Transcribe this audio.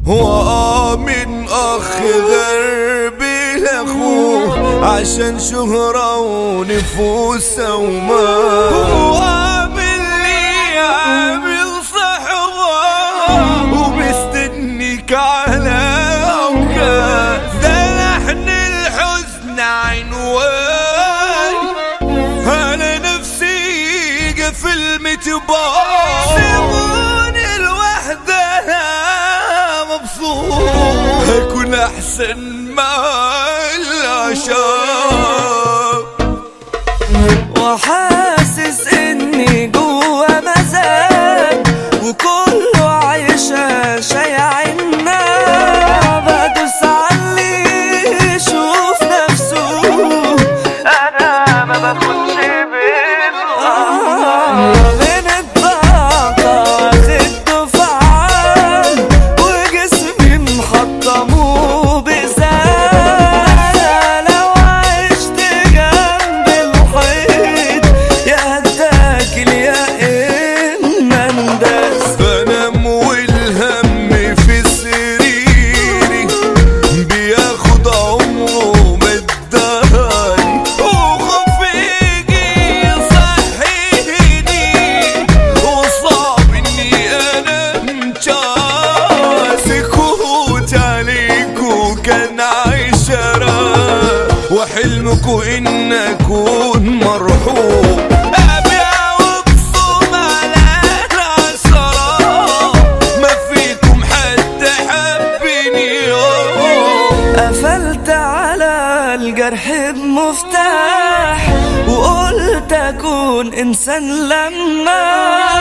وآمن أخ غربي لأخوه عشان شهرة ونفوسه ومال. وقابل لي عامل صحبه ومستنيك على أوكاد. ده لحن الحزن عنوان أنا نفسي قفل متبار. سيبوني الوحدة مبسوط هيكون أحسن مع العشاق. وحاسس إني جوا مزاج وكله عايشة شايعنا. بدوس علي يشوف نفسه أنا ما باخدش من الطاقة واخد دفعان وجسمي محطمه بإزاز. لو عشت جنب الحيط يا هتاكل يا إما انداس. بنام والهم في سريري بياخد عمره مداني. وخوف يجي يصحيني وصعب اني انام جاي. سكوت عليكو كان عشرة وحلمكو ان اكون مرحوم. ابيع وبصوم على العشرة ما فيكم حد حبني. قفلت على الجرح بمفتاح وقلت أكون إنسان لما